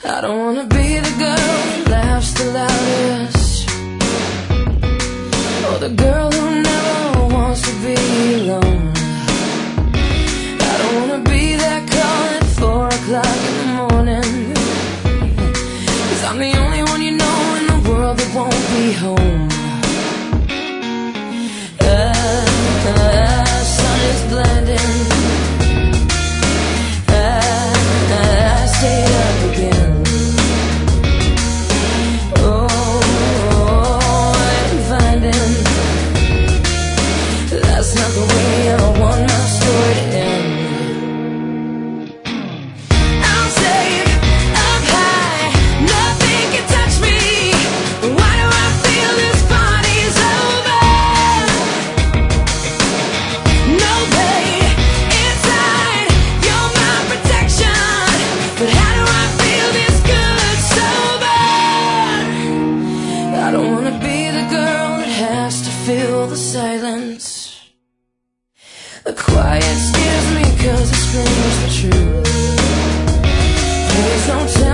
I don't wanna be the girl that laughs the loudest, or the girl who never wants to be alone. I don't wanna be that call at 4 o'clock in the morning, 'cause I'm the only one you know in the world that won't be home. The sun is blinding, I stayed up again. That's not the way I want my story to end. I'm safe, I'm high, nothing can touch me. Why do I feel this party's over? No pain inside, you're my protection. But how do I feel this good sober? I don't wanna be the girl that has to feel the silence. The quiet scares me 'cause it screams the truth. Please don't tell